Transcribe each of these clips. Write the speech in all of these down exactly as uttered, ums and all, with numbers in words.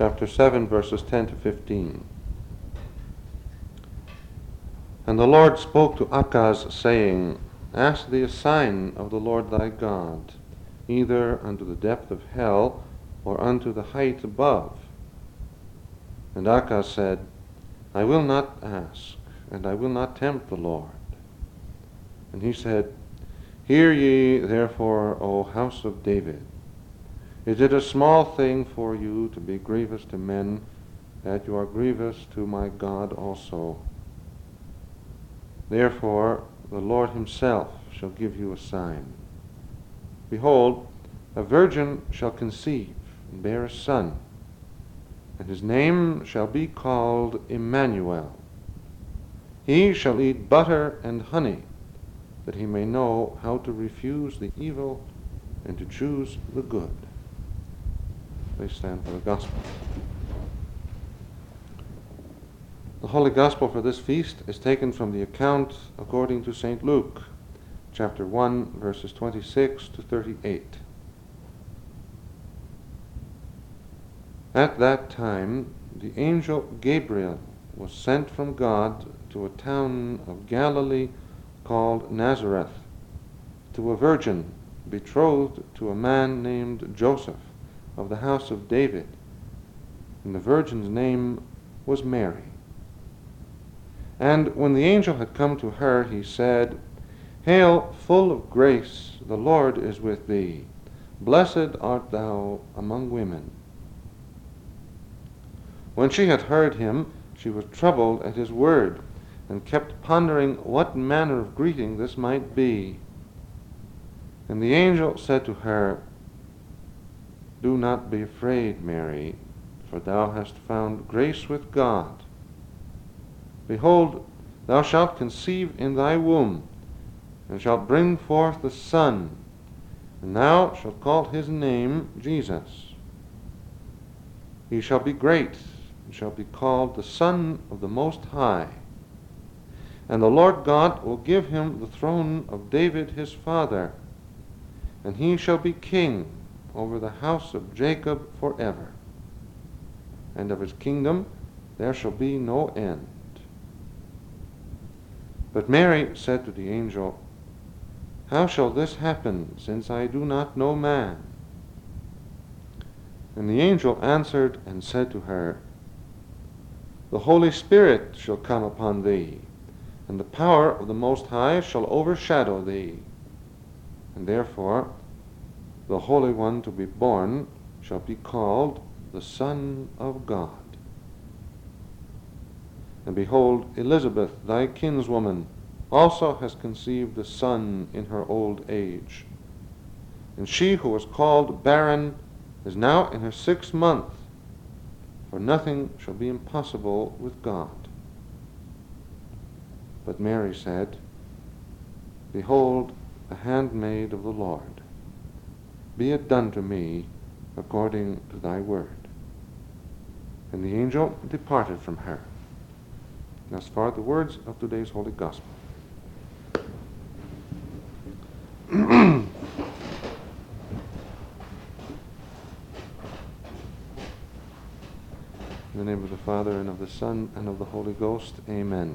chapter seven, verses ten to fifteen. And the Lord spoke to Achaz, saying, Ask thee a sign of the Lord thy God, either unto the depth of hell, or unto the height above. And Achaz said, I will not ask, and I will not tempt the Lord. And he said, Hear ye therefore, O house of David. Is it a small thing for you to be grievous to men, that you are grievous to my God also? Therefore the Lord himself shall give you a sign. Behold, a virgin shall conceive and bear a son, and his name shall be called Emmanuel. He shall eat butter and honey, that he may know how to refuse the evil and to choose the good. Please stand for the gospel. The Holy Gospel for this feast is taken from the account according to Saint Luke, chapter one, verses twenty-six to thirty-eight. At that time, the angel Gabriel was sent from God to a town of Galilee called Nazareth, to a virgin betrothed to a man named Joseph of the house of David, and the virgin's name was Mary. And when the angel had come to her, he said, Hail, full of grace, the Lord is with thee. Blessed art thou among women. When she had heard him, she was troubled at his word, and kept pondering what manner of greeting this might be. And the angel said to her, Do not be afraid, Mary, for thou hast found grace with God. Behold, thou shalt conceive in thy womb, and shalt bring forth a son, and thou shalt call his name Jesus. He shall be great, and shall be called the Son of the Most High. And the Lord God will give him the throne of David his father, and he shall be king over the house of Jacob forever. And of his kingdom there shall be no end. But Mary said to the angel, How shall this happen, since I do not know man? And the angel answered and said to her, The Holy Spirit shall come upon thee, and the power of the Most High shall overshadow thee. And therefore the Holy One to be born shall be called the Son of God. And behold, Elizabeth, thy kinswoman, also has conceived a son in her old age. And she who was called barren is now in her sixth month, for nothing shall be impossible with God. But Mary said, Behold, the handmaid of the Lord. Be it done to me according to thy word. And the angel departed from her. Thus far the words of today's Holy Gospel. In the name of the Father, and of the Son, and of the Holy Ghost, amen.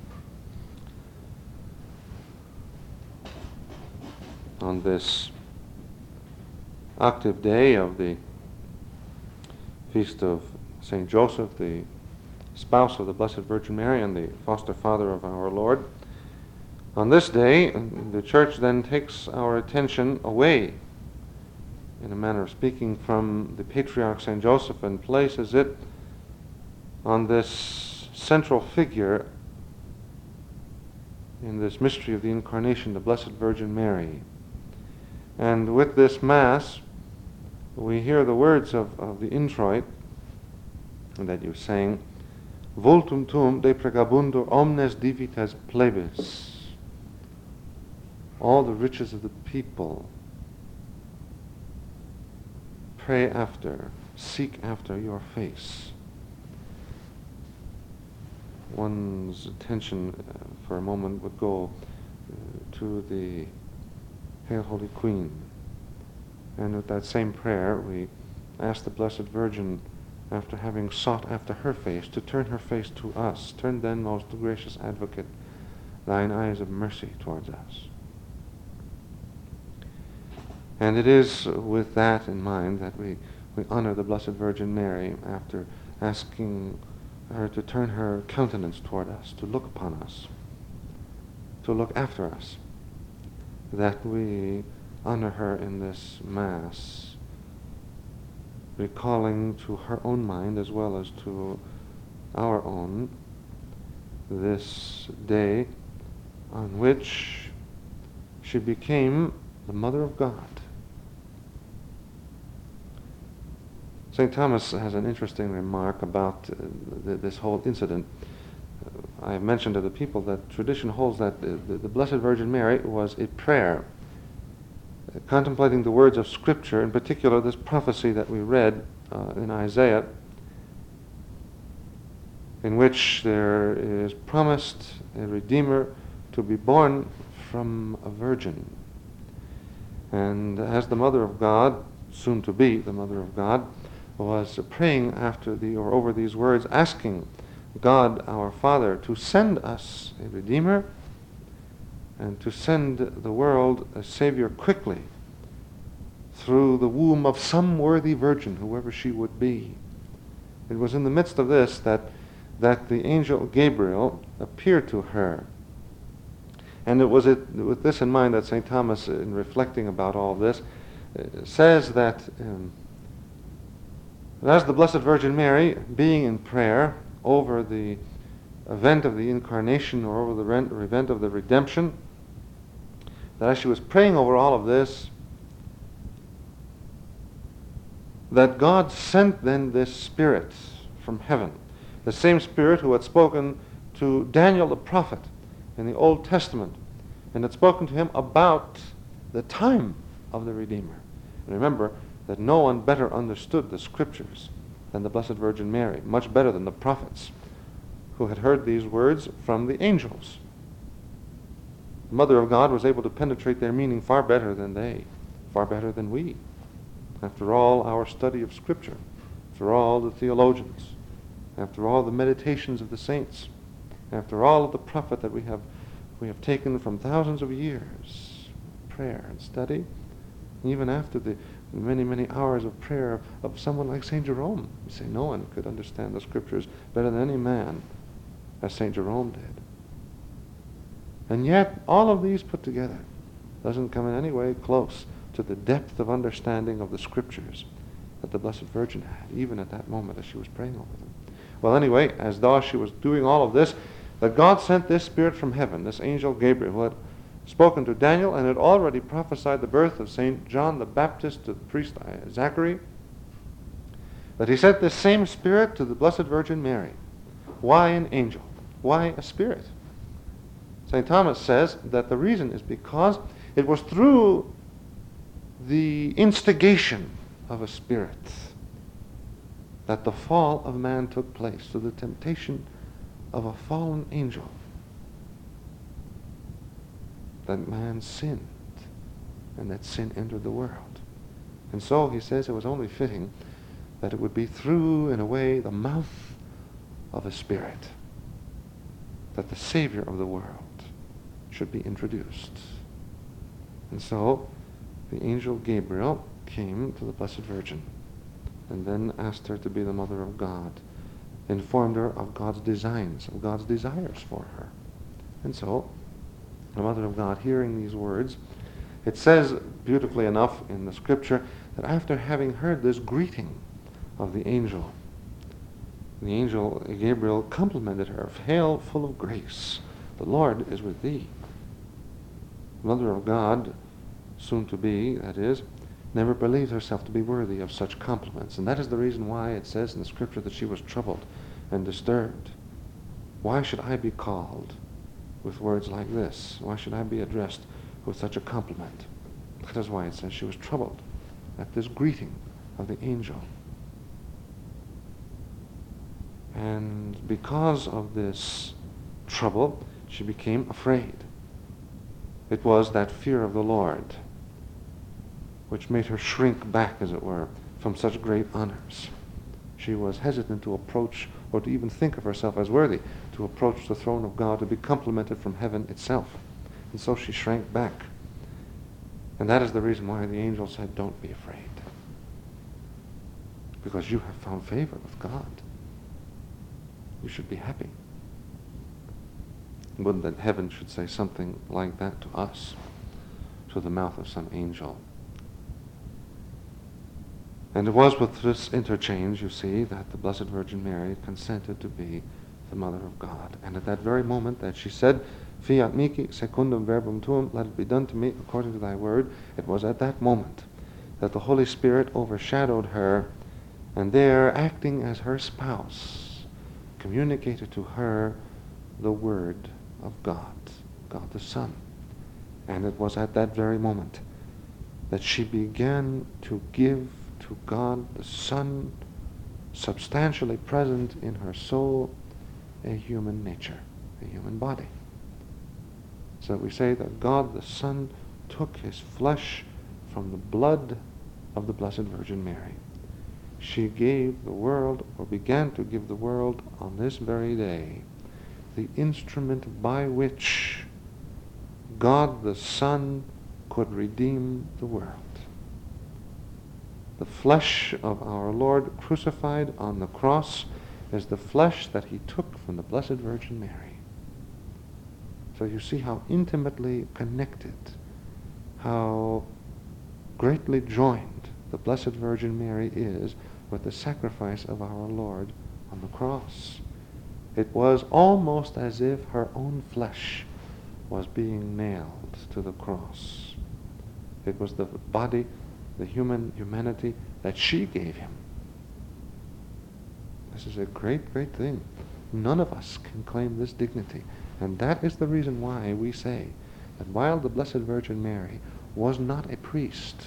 On this octave day of the feast of Saint Joseph, the spouse of the Blessed Virgin Mary and the foster father of our Lord, on this day, the Church then takes our attention away, in a manner of speaking, from the Patriarch Saint Joseph and places it on this central figure in this mystery of the Incarnation, the Blessed Virgin Mary. And with this Mass, we hear the words of, of the introit that you sang, Vultum tuum de pregabundur omnes divitas plebis. All the riches of the people pray after, seek after your face. One's attention uh, for a moment would go uh, to the Hail Holy Queen. And with that same prayer, we ask the Blessed Virgin after having sought after her face, to turn her face to us. Turn then, most gracious Advocate, thine eyes of mercy towards us. And it is with that in mind that we, we honor the Blessed Virgin Mary after asking her to turn her countenance toward us, to look upon us, to look after us, that we honor her in this Mass, recalling to her own mind as well as to our own this day on which she became the Mother of God. Saint Thomas has an interesting remark about uh, th- this whole incident. Uh, I have mentioned to the people that tradition holds that the, the, the Blessed Virgin Mary was a prayer, uh, contemplating the words of Scripture, in particular this prophecy that we read uh, in Isaiah, in which there is promised a Redeemer to be born from a virgin. And as the Mother of God, soon to be the Mother of God, was praying after the or over these words, asking God our Father to send us a Redeemer and to send the world a Savior quickly through the womb of some worthy virgin, whoever she would be. It was in the midst of this that that the angel Gabriel appeared to her. And it was it, with this in mind that Saint Thomas, in reflecting about all this, uh, says that um, as the Blessed Virgin Mary, being in prayer over the event of the Incarnation or over the rent, or event of the redemption, that as she was praying over all of this, that God sent then this Spirit from heaven, the same Spirit who had spoken to Daniel the prophet in the Old Testament, and had spoken to him about the time of the Redeemer. And remember that no one better understood the Scriptures than the Blessed Virgin Mary, much better than the prophets, who had heard these words from the angels. The Mother of God was able to penetrate their meaning far better than they, far better than we. After all our study of Scripture, after all the theologians, after all the meditations of the saints, after all of the prophet that we have we have taken from thousands of years, prayer and study, even after the many, many hours of prayer of someone like Saint Jerome. We say no one could understand the Scriptures better than any man, as Saint Jerome did. And yet, all of these put together doesn't come in any way close to the depth of understanding of the Scriptures that the Blessed Virgin had, even at that moment as she was praying over them. Well, anyway, as though she was doing all of this, that God sent this Spirit from heaven, this angel Gabriel, who had spoken to Daniel and had already prophesied the birth of Saint John the Baptist to the priest Zachary, that he sent this same Spirit to the Blessed Virgin Mary. Why an angel? Why a Spirit? Saint Thomas says that the reason is because it was through the instigation of a Spirit that the fall of man took place, through the temptation of a fallen angel, that man sinned, and that sin entered the world. And so he says it was only fitting that it would be through, in a way, the mouth of a Spirit, that the Savior of the world should be introduced. And so the angel Gabriel came to the Blessed Virgin and then asked her to be the Mother of God, informed her of God's designs, of God's desires for her. And so the Mother of God, hearing these words, it says beautifully enough in the Scripture that after having heard this greeting of the angel, the angel Gabriel complimented her, "Hail, full of grace, the Lord is with thee." The Mother of God, soon to be, that is, never believed herself to be worthy of such compliments. And that is the reason why it says in the Scripture that she was troubled and disturbed. Why should I be called with words like this? Why should I be addressed with such a compliment? That is why it says she was troubled at this greeting of the angel. And because of this trouble, she became afraid. It was that fear of the Lord which made her shrink back, as it were, from such great honors. She was hesitant to approach or to even think of herself as worthy to approach the throne of God, to be complimented from heaven itself. And so she shrank back. And that is the reason why the angel said, don't be afraid. Because you have found favor with God. You should be happy. Wouldn't that heaven should say something like that to us, through the mouth of some angel? And it was with this interchange, you see, that the Blessed Virgin Mary consented to be the Mother of God. And at that very moment that she said, Fiat mihi secundum verbum tuum, let it be done to me according to thy word, it was at that moment that the Holy Spirit overshadowed her, and there, acting as her spouse, communicated to her the Word of God, God the Son. And it was at that very moment that she began to give to God the Son, substantially present in her soul, a human nature, a human body. So we say that God the Son took his flesh from the blood of the Blessed Virgin Mary. She gave the world, or began to give the world on this very day, the instrument by which God the Son could redeem the world. The flesh of our Lord crucified on the cross is the flesh that he took from the Blessed Virgin Mary. So you see how intimately connected, how greatly joined the Blessed Virgin Mary is with the sacrifice of our Lord on the cross. It was almost as if her own flesh was being nailed to the cross. It was the body, the human humanity that she gave him. This is a great, great thing. None of us can claim this dignity. And that is the reason why we say that while the Blessed Virgin Mary was not a priest,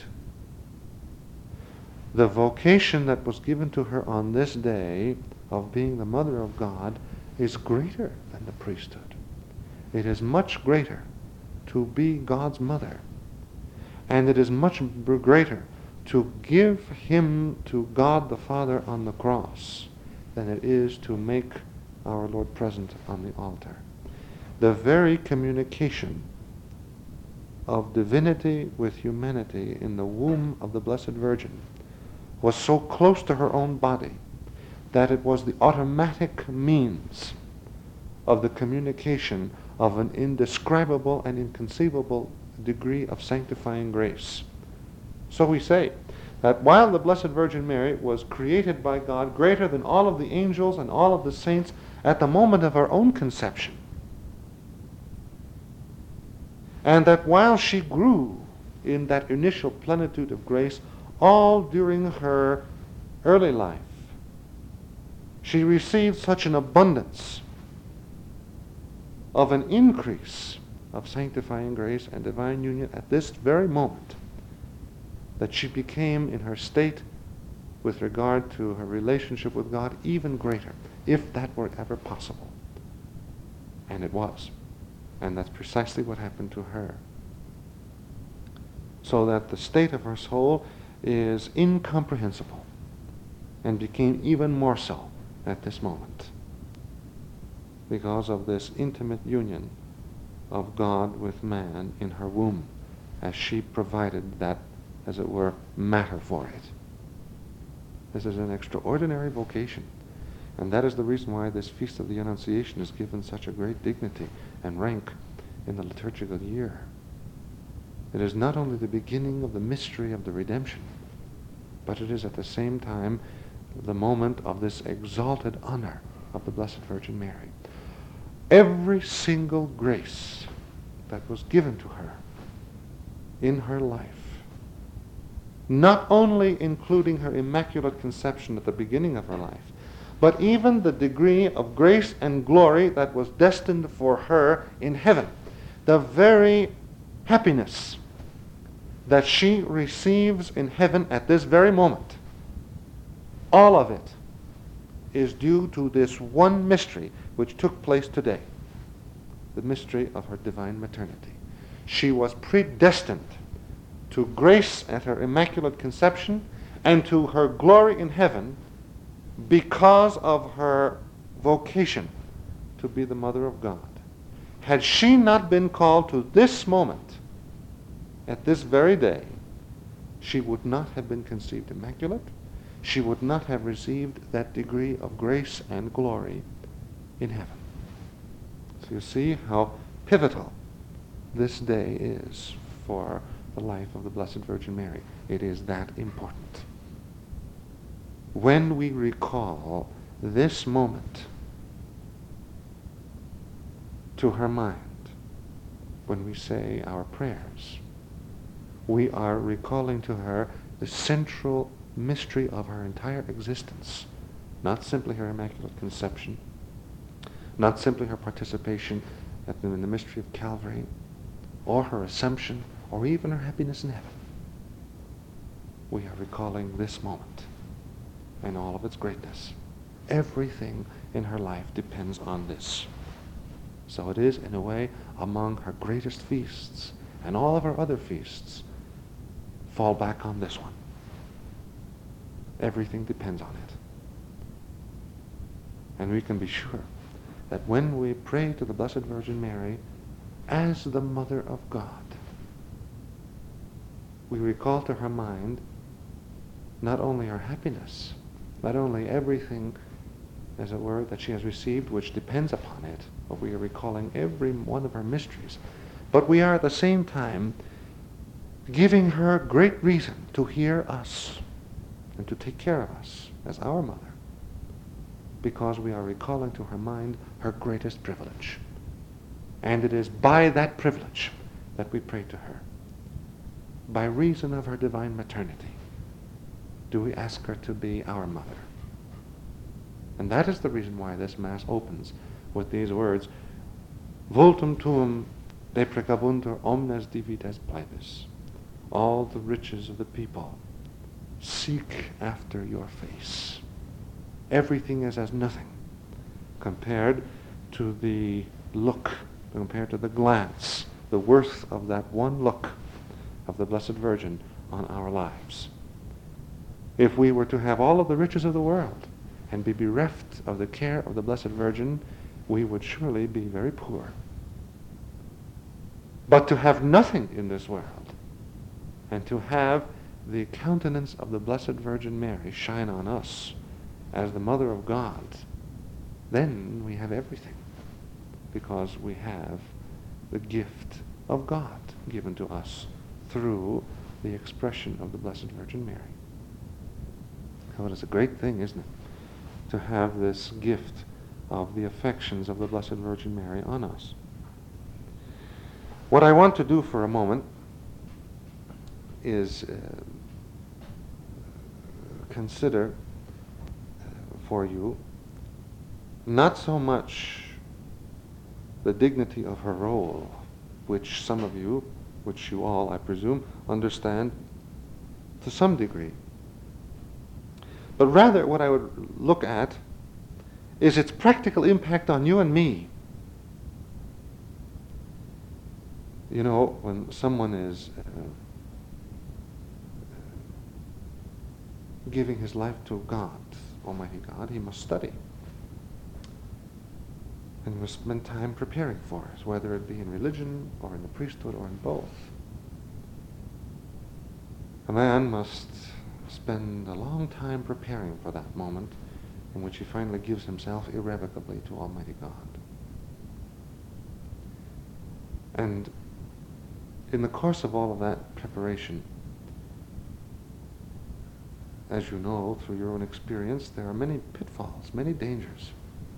the vocation that was given to her on this day of being the Mother of God is greater than the priesthood. It is much greater to be God's mother. And it is much greater to give him to God the Father on the cross than it is to make our Lord present on the altar. The very communication of divinity with humanity in the womb of the Blessed Virgin was so close to her own body that it was the automatic means of the communication of an indescribable and inconceivable degree of sanctifying grace. So we say that while the Blessed Virgin Mary was created by God greater than all of the angels and all of the saints at the moment of her own conception, and that while she grew in that initial plenitude of grace all during her early life, she received such an abundance of an increase of sanctifying grace and divine union at this very moment that she became in her state with regard to her relationship with God even greater, if that were ever possible. And it was. And that's precisely what happened to her. So that the state of her soul is incomprehensible and became even more so at this moment because of this intimate union of God with man in her womb, as she provided that, as it were, matter for it. This is an extraordinary vocation, and that is the reason why this Feast of the Annunciation is given such a great dignity and rank in the liturgical year. It is not only the beginning of the mystery of the redemption, but it is at the same time the moment of this exalted honor of the Blessed Virgin Mary. Every single grace that was given to her in her life, not only including her Immaculate Conception at the beginning of her life, but even the degree of grace and glory that was destined for her in heaven, the very happiness that she receives in heaven at this very moment, all of it is due to this one mystery which took place today, the mystery of her divine maternity. She was predestined to grace at her Immaculate Conception and to her glory in heaven because of her vocation to be the mother of God. Had she not been called to this moment, at this very day, she would not have been conceived immaculate. She would not have received that degree of grace and glory in heaven. So you see how pivotal this day is for the life of the Blessed Virgin Mary. It is that important. When we recall this moment to her mind, when we say our prayers, we are recalling to her the central mystery of her entire existence, not simply her Immaculate Conception, not simply her participation at the, in the mystery of Calvary, or her Assumption, or even her happiness in heaven. We are recalling this moment and all of its greatness. Everything in her life depends on this. So it is, in a way, among her greatest feasts, and all of her other feasts fall back on this one. Everything depends on it. And we can be sure that when we pray to the Blessed Virgin Mary as the Mother of God, we recall to her mind not only her happiness, not only everything, as it were, that she has received which depends upon it, but we are recalling every one of her mysteries. But we are at the same time giving her great reason to hear us and to take care of us as our mother, because we are recalling to her mind her greatest privilege. And it is by that privilege that we pray to her. By reason of her divine maternity, do we ask her to be our mother. And that is the reason why this Mass opens with these words, Vultum tuum deprecabuntur omnes divides plebis. All the riches of the people seek after your face. Everything is as nothing compared to the look, compared to the glance, the worth of that one look of the Blessed Virgin on our lives. If we were to have all of the riches of the world and be bereft of the care of the Blessed Virgin, we would surely be very poor. But to have nothing in this world and to have the countenance of the Blessed Virgin Mary shine on us as the Mother of God, then we have everything, because we have the gift of God given to us through the expression of the Blessed Virgin Mary. Oh, it is a great thing, isn't it, to have this gift of the affections of the Blessed Virgin Mary on us. What I want to do for a moment is uh, consider uh, for you not so much the dignity of her role, which some of you, which you all, I presume, understand to some degree, but rather what I would look at is its practical impact on you and me. You know, when someone is uh, giving his life to God, Almighty God, he must study. And he must spend time preparing for it, whether it be in religion or in the priesthood or in both. A man must spend a long time preparing for that moment in which he finally gives himself irrevocably to Almighty God. And in the course of all of that preparation, as you know through your own experience, there are many pitfalls, many dangers.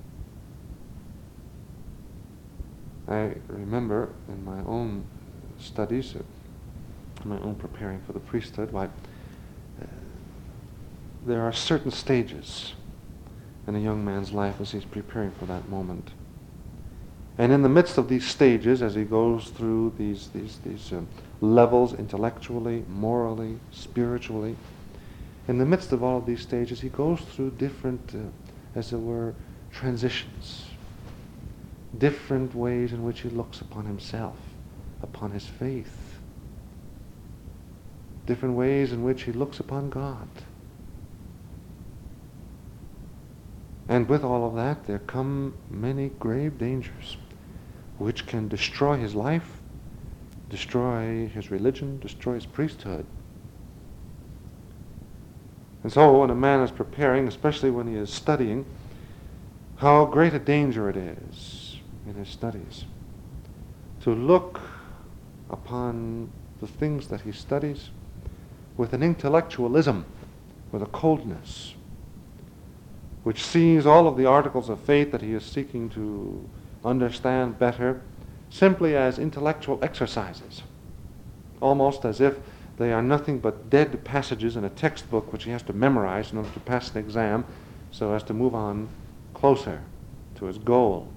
I remember in my own studies, in my own preparing for the priesthood, why, uh, there are certain stages in a young man's life as he's preparing for that moment. And in the midst of these stages, as he goes through these these these uh, levels intellectually, morally, spiritually, in the midst of all of these stages, he goes through different, uh, as it were, transitions, different ways in which he looks upon himself, upon his faith, different ways in which he looks upon God. And with all of that, there come many grave dangers which can destroy his life, destroy his religion, destroy his priesthood. And so when a man is preparing, especially when he is studying, how great a danger it is in his studies to look upon the things that he studies with an intellectualism, with a coldness, which sees all of the articles of faith that he is seeking to understand better simply as intellectual exercises, almost as if they are nothing but dead passages in a textbook which he has to memorize in order to pass the exam so as to move on closer to his goal.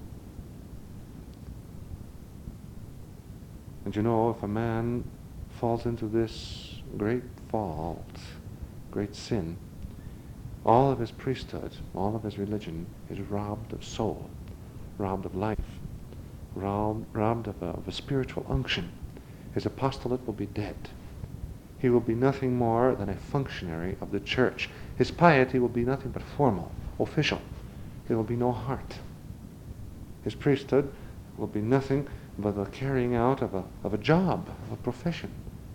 And you know, if a man falls into this great fault, great sin, all of his priesthood, all of his religion is robbed of soul, robbed of life, robbed, robbed of, a, of a spiritual unction. His apostolate will be dead. He will be nothing more than a functionary of the church. His piety will be nothing but formal, official. There will be no heart. His priesthood will be nothing but the carrying out of a, of a job, of a profession.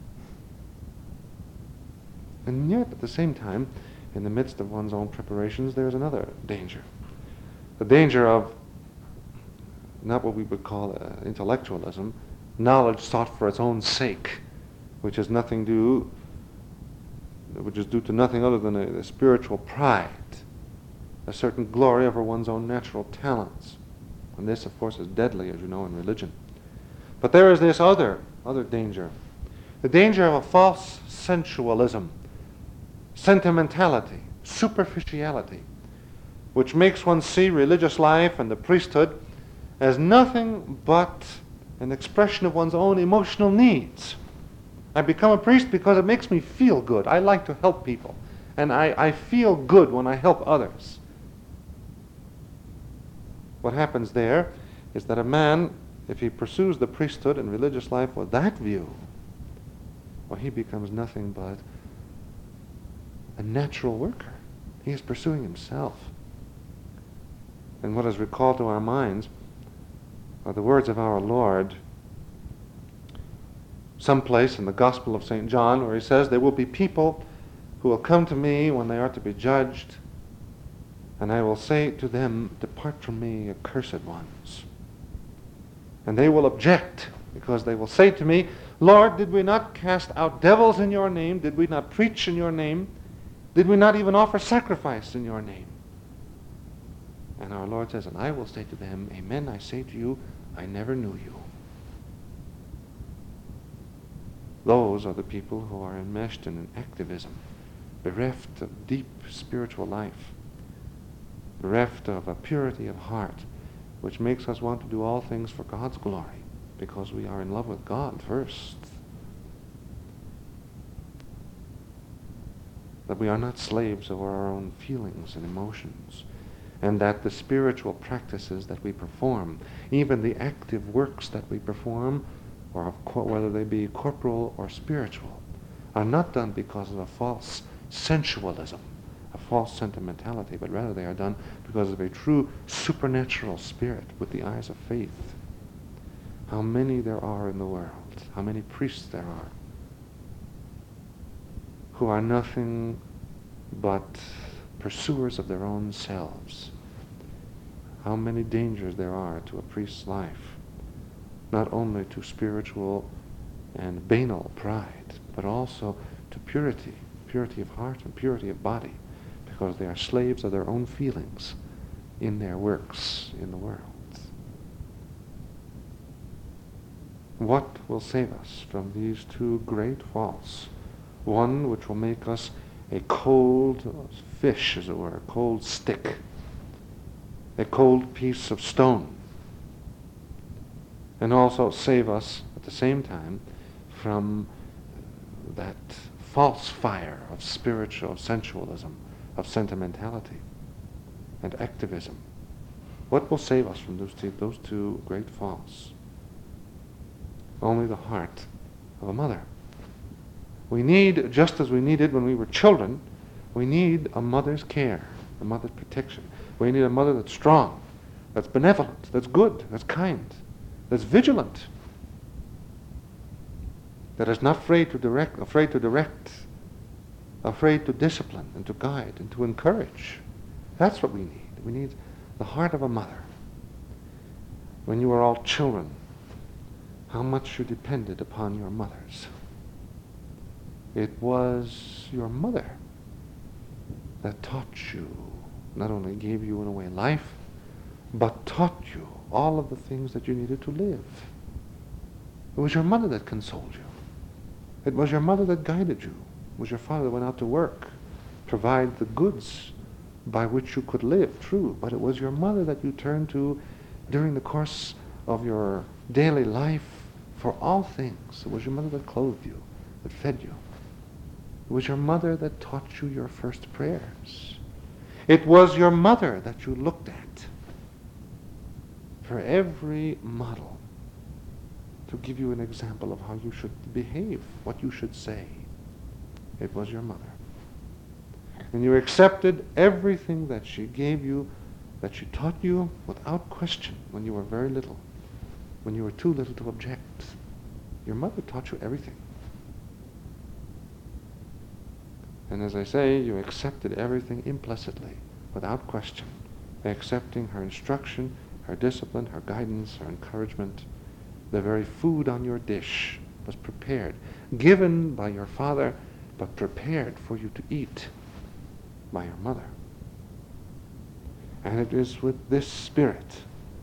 And yet, at the same time, in the midst of one's own preparations, there is another danger. The danger of not what we would call uh, intellectualism, knowledge sought for its own sake, which is nothing due, which is due to nothing other than a, a spiritual pride, a certain glory over one's own natural talents. And this, of course, is deadly, as you know, in religion. But there is this other, other danger, the danger of a false sensualism, sentimentality, superficiality, which makes one see religious life and the priesthood as nothing but an expression of one's own emotional needs. I become a priest because it makes me feel good. I like to help people, and I, I feel good when I help others. What happens there is that a man, if he pursues the priesthood and religious life with that view, well, he becomes nothing but a natural worker. He is pursuing himself. And what is recalled to our minds are the words of our Lord, someplace in the Gospel of Saint John, where he says, there will be people who will come to me when they are to be judged, and I will say to them, depart from me, accursed ones. And they will object, because they will say to me, Lord, did we not cast out devils in your name? Did we not preach in your name? Did we not even offer sacrifice in your name? And our Lord says, and I will say to them, amen, I say to you, I never knew you. Those are the people who are enmeshed in an activism, bereft of deep spiritual life, bereft of a purity of heart, which makes us want to do all things for God's glory, because we are in love with God first. That we are not slaves over our own feelings and emotions, and that the spiritual practices that we perform, even the active works that we perform, or of co- whether they be corporal or spiritual, are not done because of a false sensualism, a false sentimentality, but rather they are done because of a true supernatural spirit with the eyes of faith. How many there are in the world, how many priests there are, who are nothing but pursuers of their own selves. How many dangers there are to a priest's life, not only to spiritual and banal pride, but also to purity, purity of heart and purity of body, because they are slaves of their own feelings in their works in the world. What will save us from these two great faults? One which will make us a cold fish, as it were, a cold stick, a cold piece of stone, and also save us at the same time from that false fire of spiritual of sensualism, of sentimentality and activism. What will save us from those two, those two great faults? Only the heart of a mother. We need, just as we needed when we were children, we need a mother's care, a mother's protection. We need a mother that's strong, that's benevolent, that's good, that's kind, that's vigilant, that is not afraid to direct, afraid to direct, afraid to discipline and to guide and to encourage. That's what we need. We need the heart of a mother. When you were all children, how much you depended upon your mothers. It was your mother that taught you, not only gave you in a way life, but taught you all of the things that you needed to live. It was your mother that consoled you. It was your mother that guided you. It was your father that went out to work, provide the goods by which you could live, true, but it was your mother that you turned to during the course of your daily life for all things. It was your mother that clothed you, that fed you. It was your mother that taught you your first prayers. It was your mother that you looked at for every model to give you an example of how you should behave, what you should say. It was your mother. And you accepted everything that she gave you, that she taught you without question when you were very little, when you were too little to object. Your mother taught you everything. And as I say, you accepted everything implicitly, without question, accepting her instruction, her discipline, her guidance, her encouragement. The very food on your dish was prepared, given by your father, but prepared for you to eat by your mother. And it is with this spirit,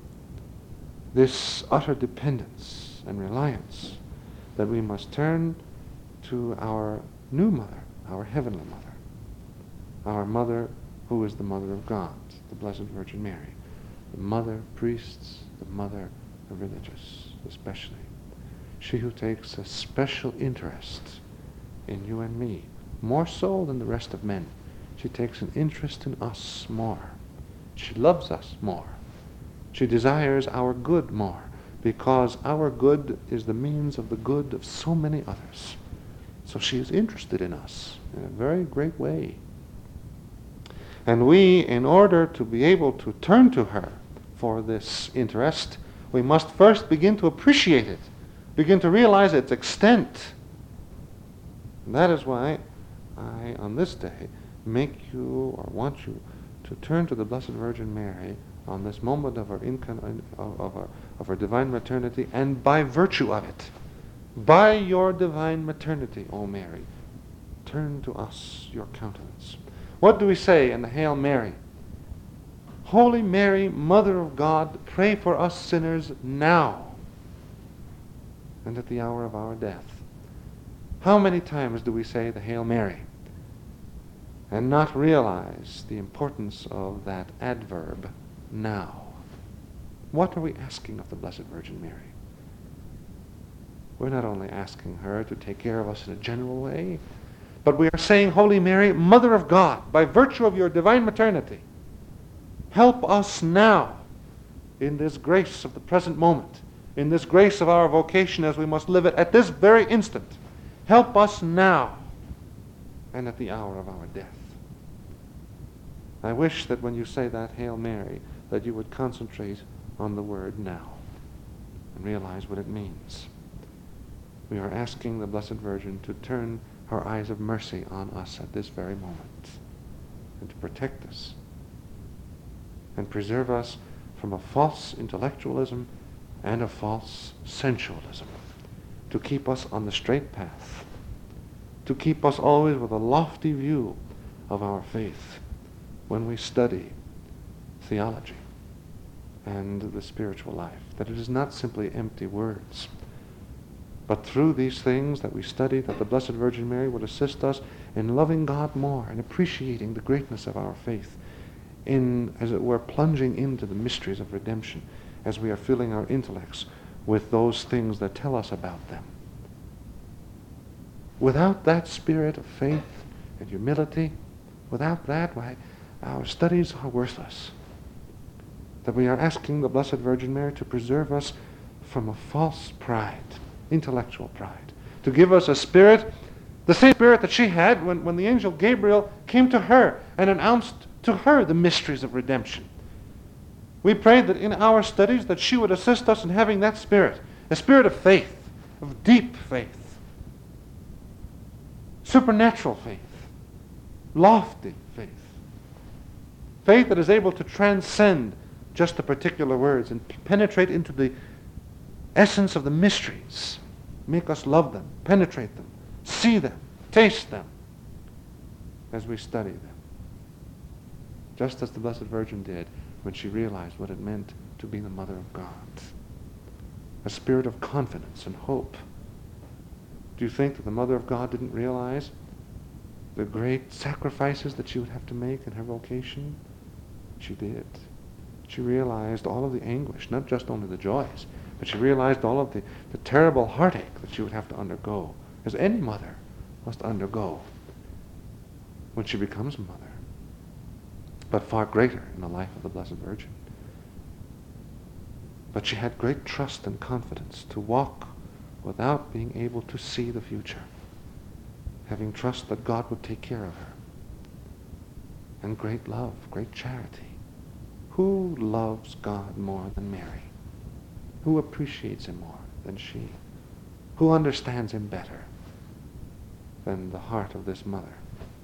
this utter dependence and reliance, that we must turn to our new mother, our heavenly mother, our mother who is the mother of God, the Blessed Virgin Mary, the mother of priests, the mother of religious, especially. She who takes a special interest in you and me, more so than the rest of men. She takes an interest in us more. She loves us more. She desires our good more, because our good is the means of the good of so many others. So she is interested in us in a very great way. And we, in order to be able to turn to her for this interest, we must first begin to appreciate it, begin to realize its extent. And that is why I, on this day, make you or want you to turn to the Blessed Virgin Mary on this moment of her, incarn- of, of, her, of her divine maternity, and by virtue of it, by your divine maternity, O Mary, turn to us your countenance. What do we say in the Hail Mary? Holy Mary, Mother of God, pray for us sinners now and at the hour of our death. How many times do we say the Hail Mary and not realize the importance of that adverb, now? What are we asking of the Blessed Virgin Mary? We're not only asking her to take care of us in a general way, but we are saying, Holy Mary, Mother of God, by virtue of your divine maternity, help us now in this grace of the present moment, in this grace of our vocation as we must live it at this very instant. Help us now and at the hour of our death. I wish that when you say that Hail Mary, that you would concentrate on the word now and realize what it means. We are asking the Blessed Virgin to turn her eyes of mercy on us at this very moment and to protect us and preserve us from a false intellectualism and a false sensualism, to keep us on the straight path, to keep us always with a lofty view of our faith when we study theology and the spiritual life, that it is not simply empty words, but through these things that we study, that the Blessed Virgin Mary would assist us in loving God more and appreciating the greatness of our faith, in, as it were, plunging into the mysteries of redemption as we are filling our intellects with those things that tell us about them. Without that spirit of faith and humility, without that, why, our studies are worthless. That we are asking the Blessed Virgin Mary to preserve us from a false pride, intellectual pride, to give us a spirit, the same spirit that she had when, when the angel Gabriel came to her and announced to her the mysteries of redemption. We prayed that in our studies that she would assist us in having that spirit, a spirit of faith, of deep faith, supernatural faith, lofty faith, faith that is able to transcend just the particular words and penetrate into the essence of the mysteries, make us love them, penetrate them, see them, taste them as we study them. Just as the Blessed Virgin did when she realized what it meant to be the Mother of God. A spirit of confidence and hope. Do you think that the Mother of God didn't realize the great sacrifices that she would have to make in her vocation? She did. She realized all of the anguish, not just only the joys, but she realized all of the, the terrible heartache that she would have to undergo, as any mother must undergo when she becomes a mother, but far greater in the life of the Blessed Virgin. But she had great trust and confidence to walk without being able to see the future, having trust that God would take care of her. And great love, great charity. Who loves God more than Mary? Who appreciates him more than she? Who understands him better than the heart of this mother?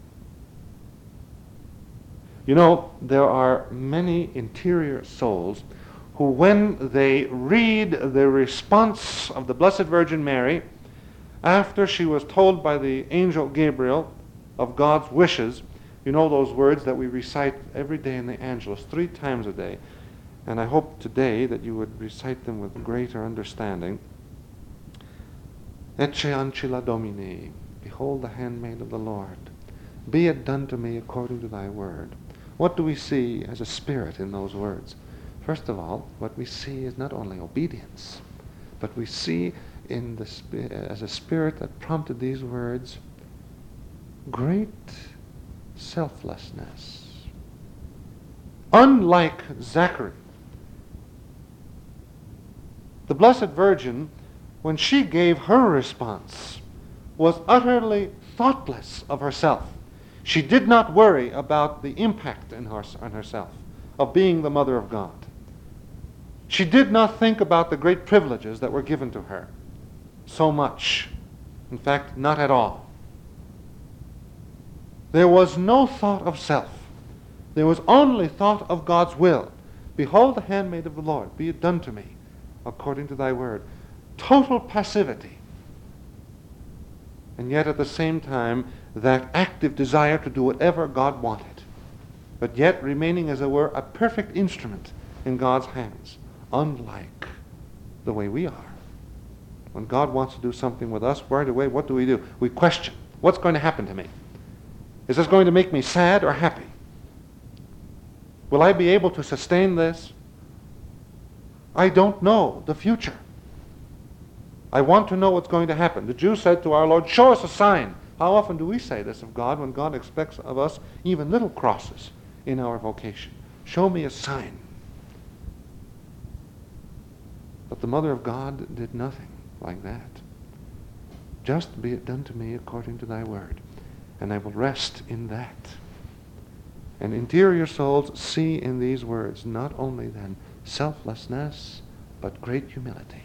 You know, there are many interior souls who, when they read the response of the Blessed Virgin Mary after she was told by the angel Gabriel of God's wishes, you know those words that we recite every day in the Angelus, three times a day, and I hope today that you would recite them with greater understanding. Ecce ancilla Domini, behold the handmaid of the Lord. Be it done to me according to thy word. What do we see as a spirit in those words? First of all, what we see is not only obedience, but we see in the spi- as a spirit that prompted these words, great selflessness. Unlike Zachary, the Blessed Virgin, when she gave her response, was utterly thoughtless of herself. She did not worry about the impact in her, on herself of being the Mother of God. She did not think about the great privileges that were given to her so much. In fact, not at all. There was no thought of self. There was only thought of God's will. Behold the handmaid of the Lord, be it done to me according to thy word. Total passivity. And yet at the same time, that active desire to do whatever God wanted, but yet remaining, as it were, a perfect instrument in God's hands, unlike the way we are. When God wants to do something with us, right away, what do we do? We question, what's going to happen to me? Is this going to make me sad or happy? Will I be able to sustain this? I don't know the future. I want to know what's going to happen. The Jews said to our Lord, show us a sign. How often do we say this of God when God expects of us even little crosses in our vocation? Show me a sign. But the Mother of God did nothing like that. Just be it done to me according to thy word, and I will rest in that. And interior souls see in these words not only then selflessness, but great humility.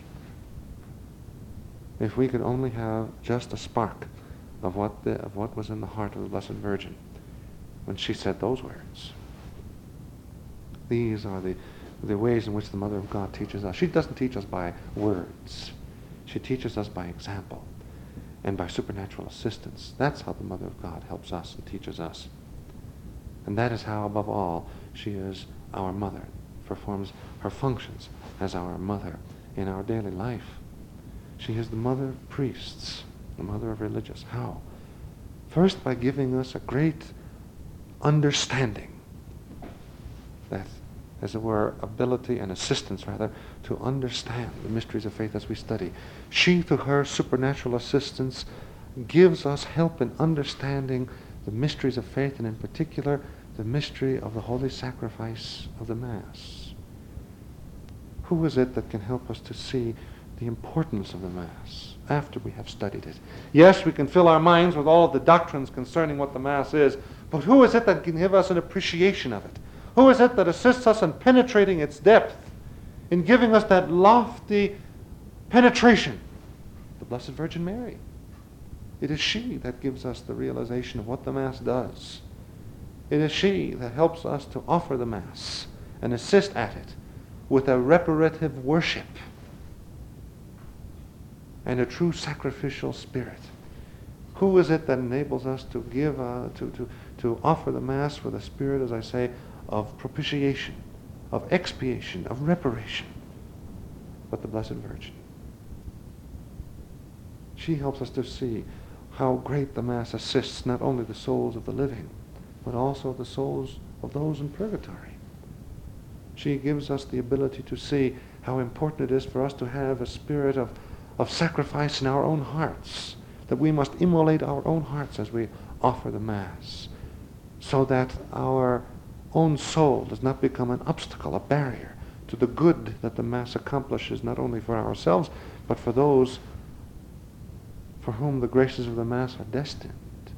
If we could only have just a spark of what the, of what was in the heart of the Blessed Virgin when she said those words. These are the, the ways in which the Mother of God teaches us. She doesn't teach us by words. She teaches us by example and by supernatural assistance. That's how the Mother of God helps us and teaches us. And that is how, above all, she is our mother, performs her functions as our mother in our daily life. She is the mother of priests, the mother of religious. How? First, by giving us a great understanding, that, as it were, ability and assistance, rather, to understand the mysteries of faith as we study. She, through her supernatural assistance, gives us help in understanding the mysteries of faith, and in particular, the mystery of the holy sacrifice of the Mass. Who is it that can help us to see the importance of the Mass after we have studied it? Yes, we can fill our minds with all of the doctrines concerning what the Mass is, But who is it that can give us an appreciation of it? Who is it that assists us in penetrating its depth, in giving us that lofty penetration? The Blessed Virgin Mary. It is she that gives us the realization of what the Mass does. It is she that helps us to offer the Mass and assist at it with a reparative worship and a true sacrificial spirit. Who is it that enables us to give, uh, to, to, to offer the Mass with a spirit, as I say, of propitiation, of expiation, of reparation? But the Blessed Virgin. She helps us to see how great the Mass assists not only the souls of the living, but also the souls of those in purgatory. She gives us the ability to see how important it is for us to have a spirit of, of sacrifice in our own hearts, that we must immolate our own hearts as we offer the Mass, so that our own soul does not become an obstacle, a barrier to the good that the Mass accomplishes, not only for ourselves, but for those for whom the graces of the Mass are destined.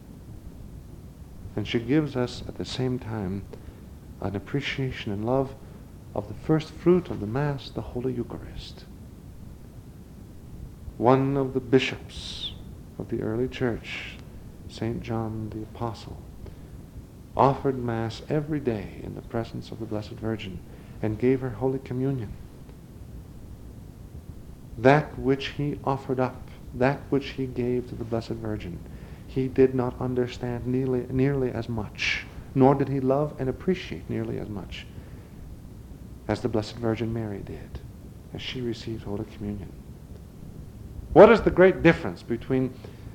And she gives us at the same time an appreciation and love of the first fruit of the Mass, the Holy Eucharist. One of the bishops of the early church, Saint John the Apostle, offered Mass every day in the presence of the Blessed Virgin and gave her Holy Communion. That which he offered up, that which he gave to the Blessed Virgin, he did not understand nearly, nearly as much, nor did he love and appreciate nearly as much as the Blessed Virgin Mary did, as she received Holy Communion. What is the great difference between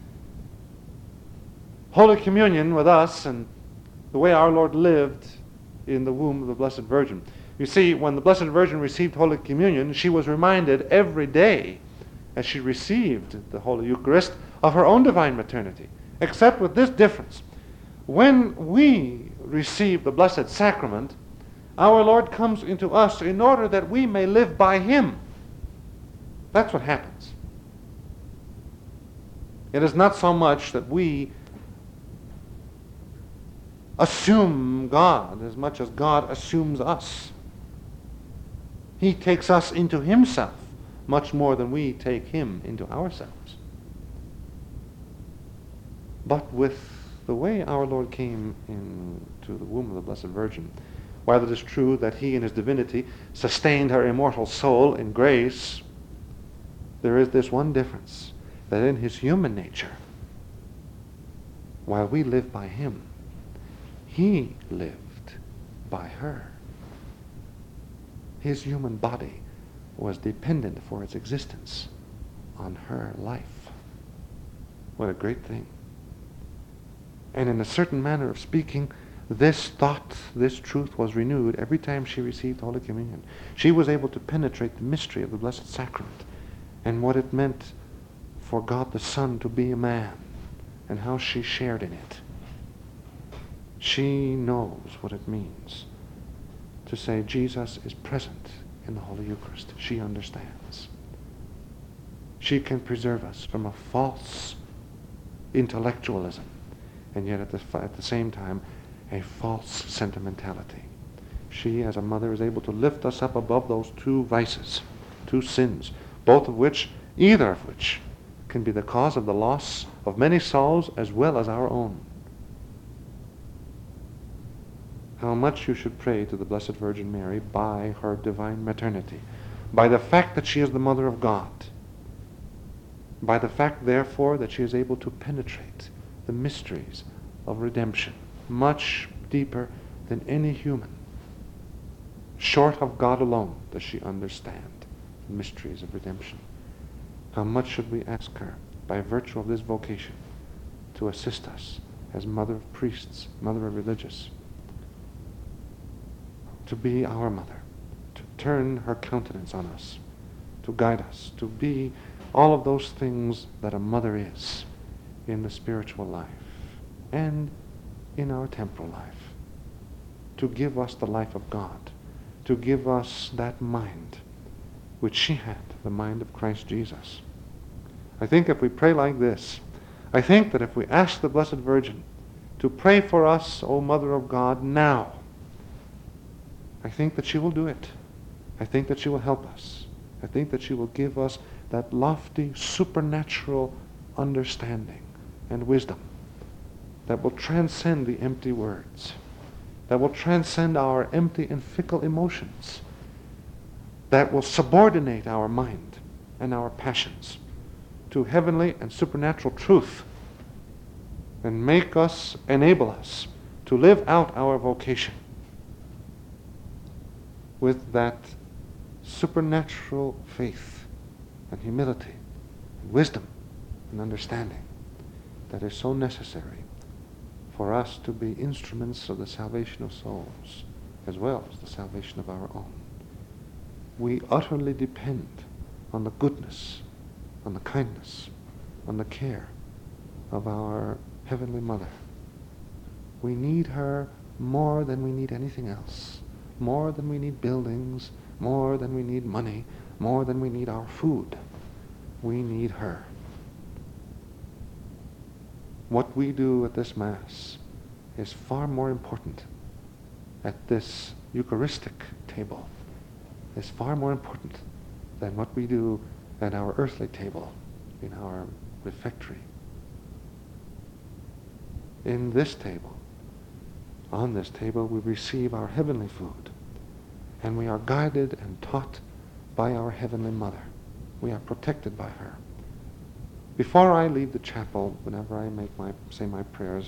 Holy Communion with us and the way our Lord lived in the womb of the Blessed Virgin? You see, when the Blessed Virgin received Holy Communion, she was reminded every day as she received the Holy Eucharist of her own divine maternity, except with this difference. When we receive the Blessed Sacrament, our Lord comes into us in order that we may live by Him. That's what happens. It is not so much that we assume God as much as God assumes us. He takes us into Himself much more than we take Him into ourselves. But with the way our Lord came into the womb of the Blessed Virgin, while it is true that He in His divinity sustained her immortal soul in grace, there is this one difference, that in His human nature, while we live by Him, He lived by her. His human body was dependent for its existence on her life. What a great thing. And in a certain manner of speaking, this thought, this truth was renewed every time she received Holy Communion. She was able to penetrate the mystery of the Blessed Sacrament and what it meant for God the Son to be a man and how she shared in it. She knows what it means to say Jesus is present in the Holy Eucharist. She understands. She can preserve us from a false intellectualism and yet at the, at the same time a false sentimentality. She, as a mother, is able to lift us up above those two vices, two sins, both of which, either of which, can be the cause of the loss of many souls as well as our own. How much you should pray to the Blessed Virgin Mary by her divine maternity, by the fact that she is the Mother of God, by the fact, therefore, that she is able to penetrate the mysteries of redemption much deeper than any human. Short of God alone does she understand the mysteries of redemption. How much should we ask her, by virtue of this vocation, to assist us as Mother of Priests, Mother of Religious, to be our mother, to turn her countenance on us, to guide us, to be all of those things that a mother is in the spiritual life and in our temporal life, to give us the life of God, to give us that mind which she had, the mind of Christ Jesus. I think if we pray like this, I think that if we ask the Blessed Virgin to pray for us, O Mother of God, now. I think that she will do it. I think that she will help us. I think that she will give us that lofty, supernatural understanding and wisdom that will transcend the empty words, that will transcend our empty and fickle emotions, that will subordinate our mind and our passions to heavenly and supernatural truth and make us, enable us to live out our vocation with that supernatural faith and humility and wisdom and understanding that is so necessary for us to be instruments of the salvation of souls as well as the salvation of our own. We utterly depend on the goodness, on the kindness, on the care of our Heavenly Mother. We need her more than we need anything else, more than we need buildings, more than we need money, more than we need our food. We need her. What we do at this Mass is far more important at this Eucharistic table, is far more important than what we do at our earthly table, in our refectory. In this table, on this table, we receive our heavenly food, and we are guided and taught by our Heavenly Mother. We are protected by her. Before I leave the chapel, whenever I make my say my prayers,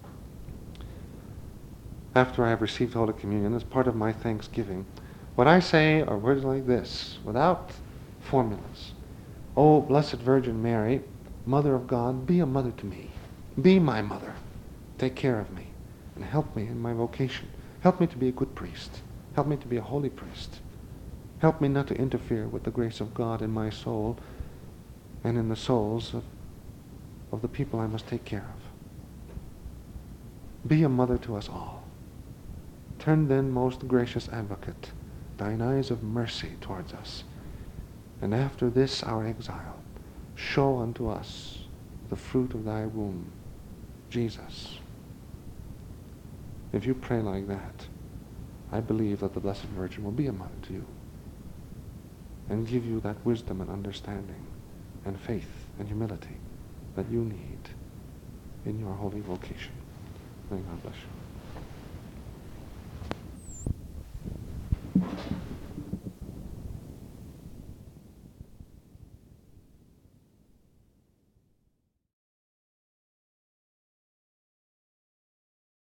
after I have received Holy Communion, as part of my thanksgiving, what I say are words like this, without formulas. Oh, Blessed Virgin Mary, Mother of God, be a mother to me. Be my mother. Take care of me and help me in my vocation. Help me to be a good priest. Help me to be a holy priest. Help me not to interfere with the grace of God in my soul and in the souls of, of the people I must take care of. Be a mother to us all. Turn then, most gracious Advocate, thine eyes of mercy towards us, and after this our exile, show unto us the fruit of thy womb, Jesus. If you pray like that, I believe that the Blessed Virgin will be a mother to you and give you that wisdom and understanding and faith and humility that you need in your holy vocation. May God bless you.